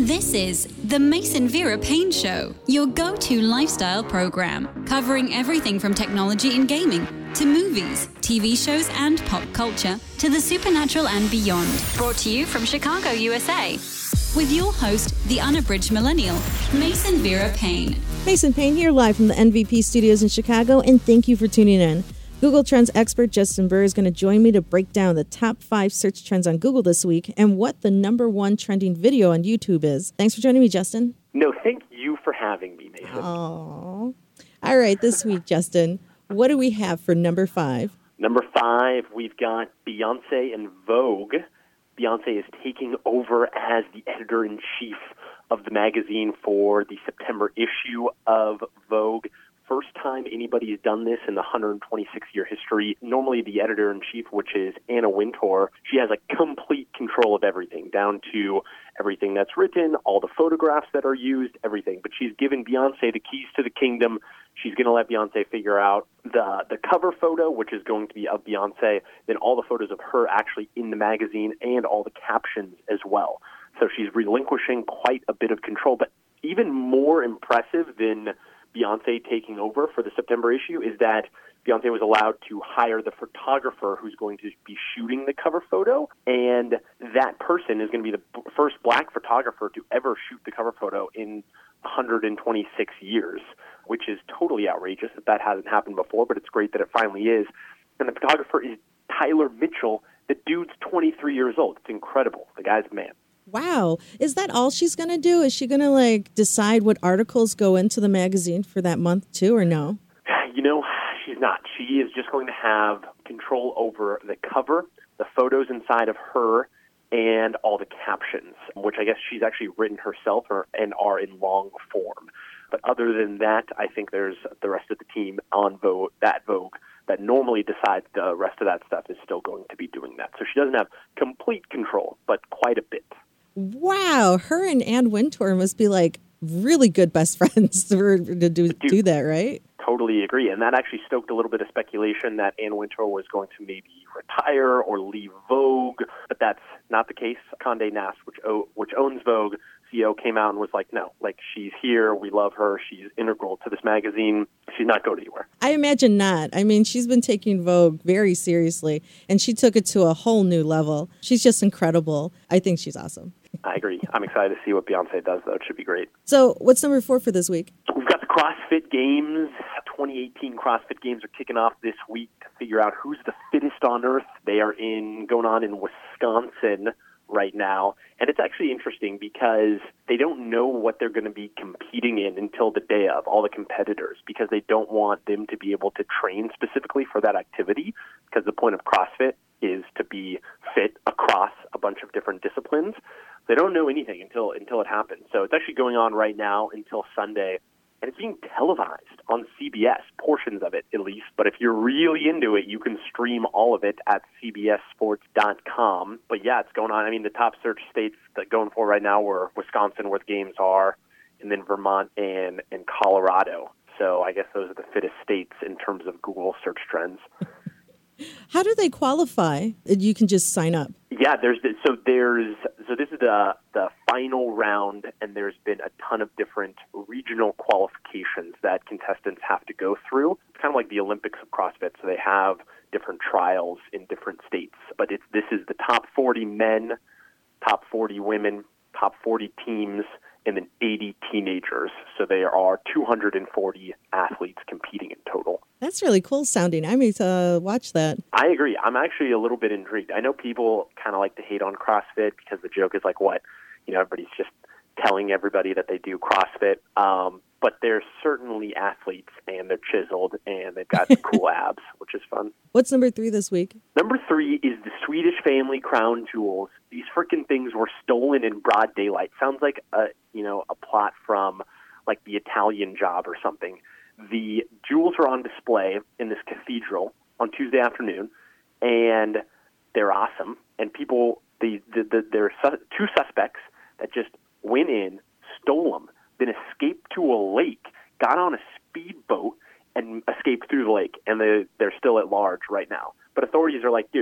This is the Mason Vera Payne Show, your go-to lifestyle program, covering everything from technology and gaming to movies, TV shows, and pop culture to the supernatural and beyond. Brought to you from Chicago, USA. With your host, the unabridged millennial, Mason Vera Payne. Mason Payne here, live from the MVP studios in Chicago, and thank you for tuning in. Google Trends expert Justin Burr is going to join me to break down the top 5 search trends on Google this week and what the number 1 trending video on YouTube is. Thanks for joining me, Justin. No, thank you for having me, Mason. Oh, all right. This week, Justin, what do we have for number 5? Number 5, we've got Beyonce and Vogue. Beyonce is taking over as the editor-in-chief of the magazine for the September issue of Vogue. First time anybody has done this in the 126-year history. Normally the editor-in-chief, which is Anna Wintour, she has like complete control of everything, down to everything that's written, all the photographs that are used, everything. But she's given Beyonce the keys to the kingdom. She's going to let Beyonce figure out the cover photo, which is going to be of Beyonce, then all the photos of her actually in the magazine, and all the captions as well. So she's relinquishing quite a bit of control. But even more impressive than Beyonce taking over for the September issue is that Beyonce was allowed to hire the photographer who's going to be shooting the cover photo, and that person is going to be the first black photographer to ever shoot the cover photo in 126 years, which is totally outrageous that hasn't happened before, but it's great that it finally is. And the photographer is Tyler Mitchell. The dude's 23 years old. It's incredible. The guy's a man. Wow. Is that all she's going to do? Is she going to decide what articles go into the magazine for that month too, or no? You know, she's not. She is just going to have control over the cover, the photos inside of her, and all the captions, which I guess she's actually written herself and are in long form. But other than that, I think there's the rest of the team on Vogue that normally decides the rest of that stuff is still going to be doing that. So she doesn't have complete control, but quite a bit. Wow. Her and Ann Wintour must be really good best friends to do that, right? Totally agree. And that actually stoked a little bit of speculation that Ann Wintour was going to maybe retire or leave Vogue, but that's not the case. Condé Nast, which owns Vogue, CEO, came out and was like, no, she's here. We love her. She's integral to this magazine. She's not going anywhere. I imagine not. I mean, she's been taking Vogue very seriously, and she took it to a whole new level. She's just incredible. I think she's awesome. I agree. I'm excited to see what Beyonce does, though. It should be great. So what's number 4 for this week? We've got the CrossFit Games. 2018 CrossFit Games are kicking off this week to figure out who's the fittest on earth. They are going on in Wisconsin right now. And it's actually interesting because they don't know what they're going to be competing in until the day of, all the competitors, because they don't want them to be able to train specifically for that activity, because the point of CrossFit is to be fit across a bunch of different disciplines. They don't know anything until it happens. So it's actually going on right now until Sunday, and it's being televised on CBS, portions of it at least. But if you're really into it, you can stream all of it at cbssports.com. But yeah, it's going on. I mean, the top search states that going for right now were Wisconsin, where the games are, and then Vermont and Colorado. So I guess those are the fittest states in terms of Google search trends. How do they qualify? You can just sign up. Yeah, this is the final round, and there's been a ton of different regional qualifications that contestants have to go through. It's kind of like the Olympics of CrossFit, so they have different trials in different states. But this is the top 40 men, top 40 women, top 40 teams, and then 80 teenagers. So there are 240 athletes competing in total. That's really cool sounding. I need to watch that. I agree. I'm actually a little bit intrigued. I know people kind of like to hate on CrossFit because the joke is everybody's just telling everybody that they do CrossFit. But they're certainly athletes, and they're chiseled, and they've got cool abs, which is fun. What's number 3 this week? Number 3 is the Swedish family crown jewels. These freaking things were stolen in broad daylight. Sounds like a plot from The Italian Job or something. The jewels are on display in this cathedral on Tuesday afternoon, and they're awesome. And people, there are 2 suspects that just went in, stole them, then escaped to a lake, got on a speedboat, and escaped through the lake. And they're still at large right now. But authorities are like, dude,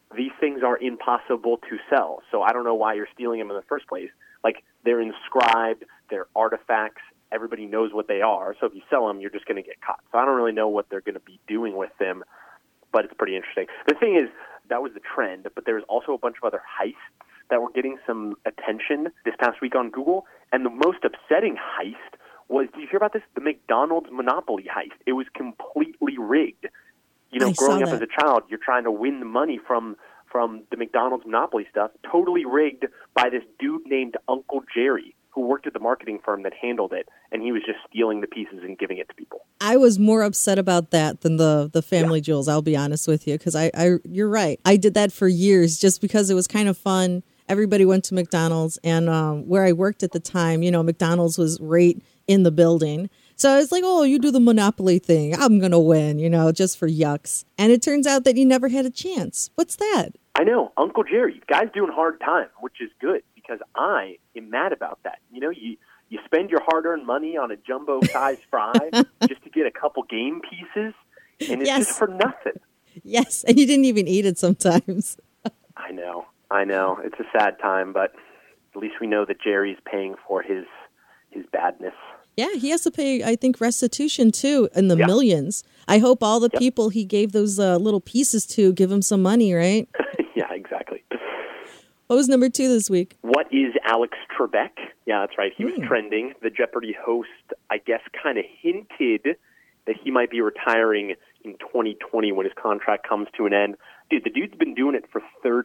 these things are impossible to sell. So I don't know why you're stealing them in the first place. Like, they're inscribed, they're artifacts, everybody knows what they are. So if you sell them, you're just going to get caught. So I don't really know what they're going to be doing with them, but it's pretty interesting. The thing is, that was the trend, but there's also a bunch of other heists that were getting some attention this past week on Google. And the most upsetting heist was, did you hear about this? The McDonald's Monopoly heist. It was completely rigged. You know, growing up as a child, you're trying to win the money from the McDonald's Monopoly stuff, totally rigged by this dude named Uncle Jerry, who worked at the marketing firm that handled it, and he was just stealing the pieces and giving it to people. I was more upset about that than the Family Jewels, I'll be honest with you, because you're right. I did that for years just because it was kind of fun. Everybody went to McDonald's, and where I worked at the time, you know, McDonald's was right in the building. So I was like, oh, you do the Monopoly thing. I'm going to win, you know, just for yucks. And it turns out that you never had a chance. What's that? I know. Uncle Jerry. Guy's doing hard time, which is good because I am mad about that. You know, you spend your hard-earned money on a jumbo-sized fry just to get a couple game pieces, and it's just for nothing. Yes, and you didn't even eat it sometimes. I know. It's a sad time, but at least we know that Jerry's paying for his badness. Yeah, he has to pay, I think, restitution, too, in the millions. I hope all the people he gave those little pieces to give him some money, right? Yeah, exactly. What was number 2 this week? What is Alex Trebek? Yeah, that's right. He was trending. The Jeopardy host, I guess, kind of hinted that he might be retiring in 2020 when his contract comes to an end. Dude, the dude's been doing it for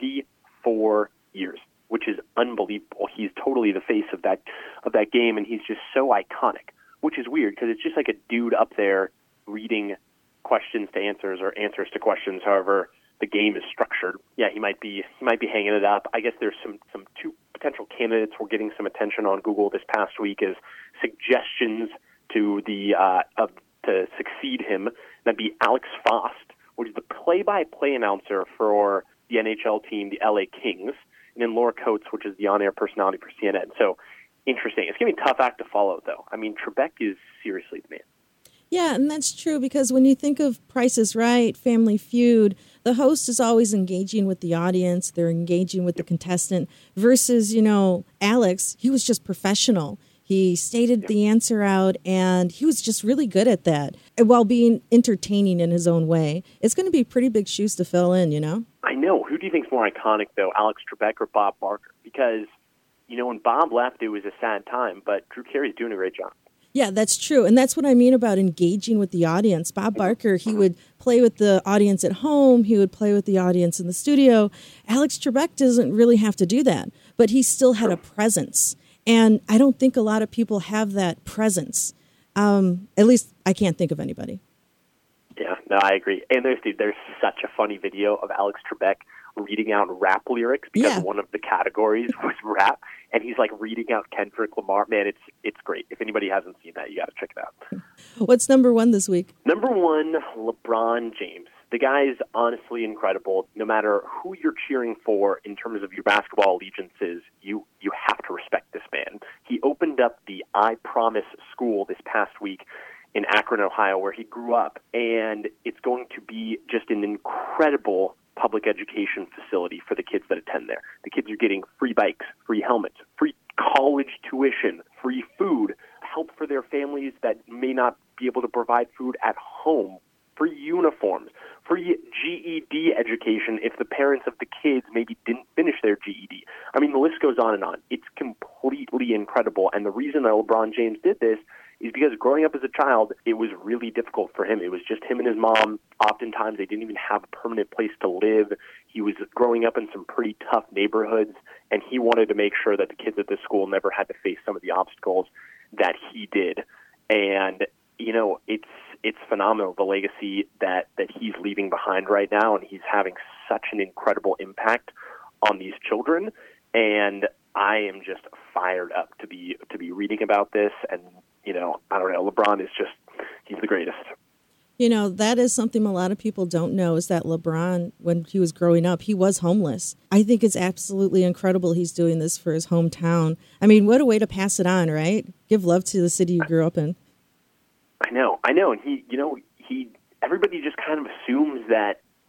34 years. Which is unbelievable. He's totally the face of that game, and he's just so iconic, which is weird because it's just like a dude up there reading questions to answers or answers to questions, however the game is structured. Yeah, he might be hanging it up. I guess there's some 2 potential candidates we're getting some attention on Google this past week as suggestions to to succeed him. That'd be Alex Faust, which is the play-by-play announcer for the NHL team, the LA Kings. And then Laura Coates, which is the on-air personality for CNN. So, interesting. It's going to be a tough act to follow, though. I mean, Trebek is seriously the man. Yeah, and that's true because when you think of Price is Right, Family Feud, the host is always engaging with the audience. They're engaging with the contestant versus, you know, Alex, he was just professional. He stated the answer out, and he was just really good at that while being entertaining in his own way. It's going to be pretty big shoes to fill in, you know? I know. Who do you think is more iconic, though, Alex Trebek or Bob Barker? Because, you know, when Bob left, it was a sad time, but Drew Carey's doing a great job. Yeah, that's true. And that's what I mean about engaging with the audience. Bob Barker, he would play with the audience at home. He would play with the audience in the studio. Alex Trebek doesn't really have to do that, but he still had a presence. And I don't think a lot of people have that presence. At least I can't think of anybody. Yeah, no, I agree. And there's such a funny video of Alex Trebek reading out rap lyrics because one of the categories was rap, and he's like reading out Kendrick Lamar. Man, it's great. If anybody hasn't seen that, you got to check it out. What's number 1 this week? Number 1, LeBron James. The guy is honestly incredible. No matter who you're cheering for in terms of your basketball allegiances, you have to respect this man. He opened up the I Promise School this past week in Akron, Ohio, where he grew up, and it's going to be just an incredible public education facility for the kids that attend there. The kids are getting free bikes, free helmets, free college tuition, free food, help for their families that may not be able to provide food at home, free uniforms, free GED education if the parents of the kids maybe didn't finish their GED. I mean, the list goes on and on. It's completely incredible. And the reason that LeBron James did this is because growing up as a child, it was really difficult for him. It was just him and his mom. Oftentimes, they didn't even have a permanent place to live. He was growing up in some pretty tough neighborhoods, and he wanted to make sure that the kids at this school never had to face some of the obstacles that he did. And, you know, it's phenomenal, the legacy that he's leaving behind right now, and he's having such an incredible impact on these children. And I am just fired up to be reading about this. And, you know, I don't know, LeBron is just, he's the greatest. You know, that is something a lot of people don't know is that LeBron, when he was growing up, he was homeless. I think it's absolutely incredible he's doing this for his hometown. I mean, what a way to pass it on, right? Give love to the city you grew up in. I know. And everybody just kind of assumes that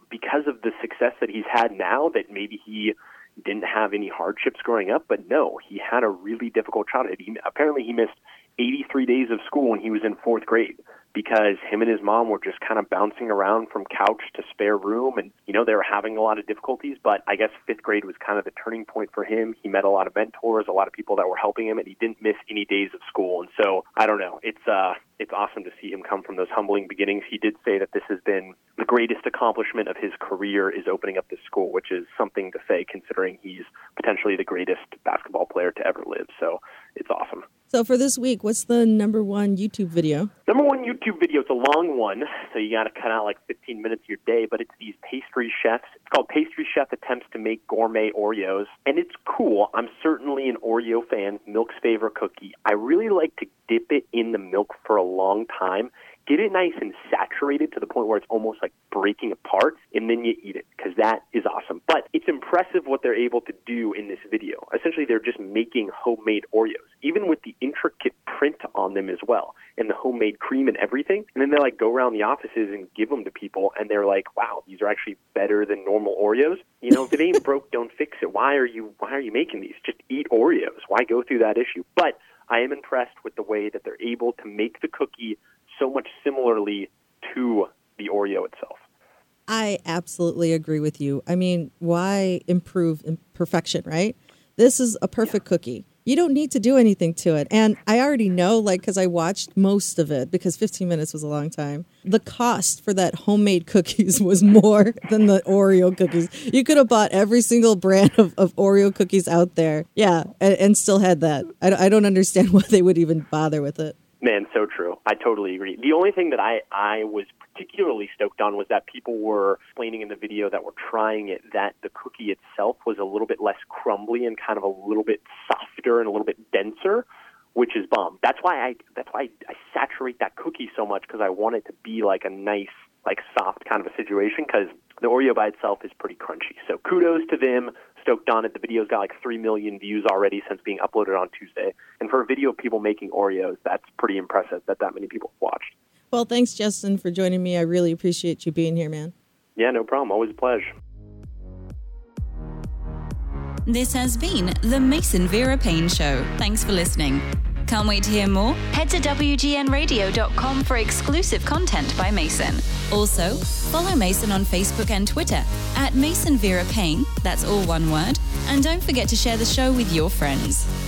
because of the success that he's had now that maybe he didn't have any hardships growing up, but no, he had a really difficult childhood. Apparently he missed 83 days of school when he was in 4th grade because him and his mom were just kind of bouncing around from couch to spare room, and they were having a lot of difficulties, but I guess 5th grade was kind of the turning point for him. He met a lot of mentors, a lot of people that were helping him, and he didn't miss any days of school. And so, I don't know, it's awesome to see him come from those humbling beginnings. He did say that this has been the greatest accomplishment of his career is opening up this school, which is something to say considering he's potentially the greatest basketball player to ever live. So it's awesome. So for this week, what's the number one YouTube video? Number one YouTube video, it's a long one, so you got to cut out like 15 minutes of your day, but it's these pastry chefs. It's called Pastry Chef Attempts to Make Gourmet Oreos, and it's cool. I'm certainly an Oreo fan, milk's favorite cookie. I really like to dip it in the milk for a long time, get it nice and saturated to the point where it's almost like breaking apart, and then you eat it, because that is awesome. But it's impressive what they're able to do in this video. Essentially, they're just making homemade Oreos, even with the intricate print on them as well, and the homemade cream and everything. And then they like go around the offices and give them to people, and they're like, wow, these are actually better than normal Oreos. If it ain't broke, don't fix it. Why are you making these? Just eat Oreos. Why go through that issue? But I am impressed with the way that they're able to make the cookie so much similarly to the Oreo itself. I absolutely agree with you. I mean, why improve perfection, right? This is a perfect cookie. You don't need to do anything to it. And I already know, because I watched most of it, because 15 minutes was a long time, the cost for that homemade cookies was more than the Oreo cookies. You could have bought every single brand of Oreo cookies out there. Yeah, and still had that. I don't understand why they would even bother with it. Man, so true. I totally agree. The only thing that I was particularly stoked on was that people were explaining in the video that were trying it that the cookie itself was a little bit less crumbly and kind of a little bit softer and a little bit denser, which is bomb. That's why I saturate that cookie so much, because I want it to be like a nice, like soft kind of a situation, because the Oreo by itself is pretty crunchy. So kudos to them. Stoked on it. The video's got like 3 million views already since being uploaded on Tuesday. And for a video of people making Oreos, that's pretty impressive that many people watched. Well, thanks, Justin, for joining me. I really appreciate you being here, man. Yeah, no problem. Always a pleasure. This has been the Mason Vera Payne Show. Thanks for listening. Can't wait to hear more? Head to WGNradio.com for exclusive content by Mason. Also, follow Mason on Facebook and Twitter at Mason Vera Payne, that's all one word, and don't forget to share the show with your friends.